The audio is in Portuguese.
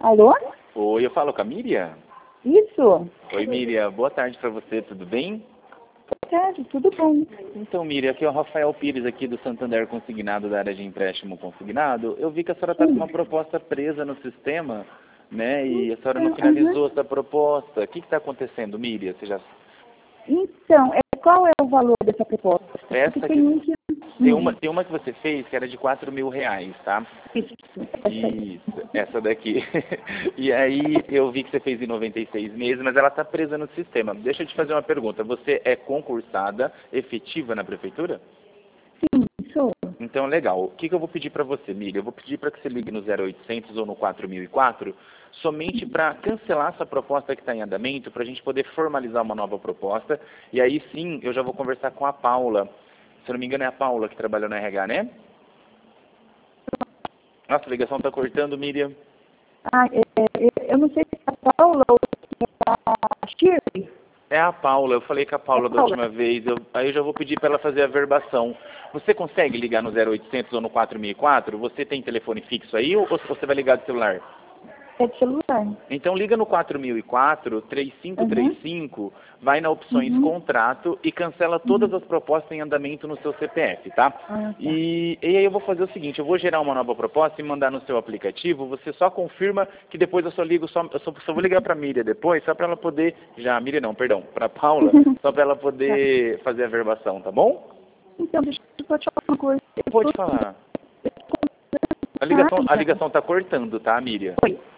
Alô? Oi, eu falo com a Miriam? Isso. Oi, Miriam. Boa tarde para você, tudo bem? Boa tarde, tudo bom? Então, Miriam, aqui é o Rafael Pires, aqui do Santander Consignado, da área de empréstimo consignado. Eu vi que a senhora está com uma proposta presa no sistema, né? E a senhora não finalizou essa proposta. O que está acontecendo, Miriam? Você já... Então, qual é o valor dessa proposta? Essa Porque que... tem um que... Tem uma que você fez que era de R$4.000, tá? Isso. Isso, essa daqui. E aí eu vi que você fez em 96 meses, mas ela está presa no sistema. Deixa eu te fazer uma pergunta. Você é concursada efetiva na prefeitura? Sim, sou. Então, legal. O que eu vou pedir para você, Miriam? Eu vou pedir para que você ligue no 0800 ou no 4004, somente para cancelar essa proposta que está em andamento, para a gente poder formalizar uma nova proposta. E aí sim, eu já vou conversar com a Paula. Se eu não me engano, é a Paula que trabalha no RH, né? Nossa, a ligação está cortando, Miriam. Eu não sei se é a Paula ou se é a Shirley. É a Paula, eu falei com a Paula da última vez, aí eu já vou pedir para ela fazer a verbação. Você consegue ligar no 0800 ou no 4004? Você tem telefone fixo aí ou você vai ligar do celular? É de celular. Então liga no 4004, 3535, vai na opções contrato e cancela todas as propostas em andamento no seu CPF, tá? E aí eu vou fazer o seguinte, eu vou gerar uma nova proposta e mandar no seu aplicativo, você só confirma que depois eu só ligo, eu só vou ligar pra Miriam depois, só pra ela poder, Miriam não, perdão, pra Paula, só pra ela poder fazer a verbação, tá bom? Então, deixa eu te falar uma coisa. Pode falar. A ligação tá cortando, tá, Miriam? Oi.